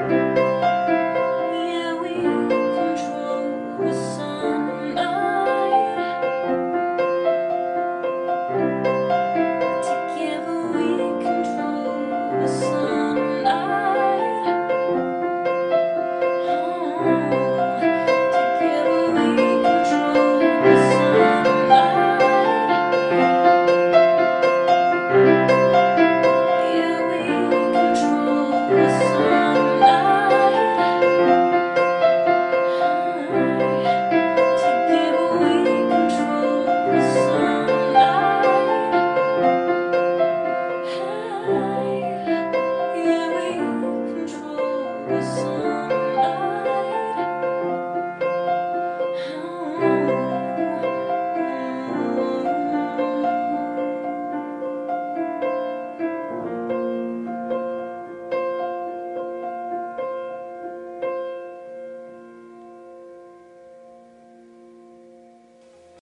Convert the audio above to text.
Yeah, we control the sunlight. Together we control the sunlight. Together we control the sunlight. Yeah, we control the sunlight. Together we control the sunlight. Yeah, we control the sunlight.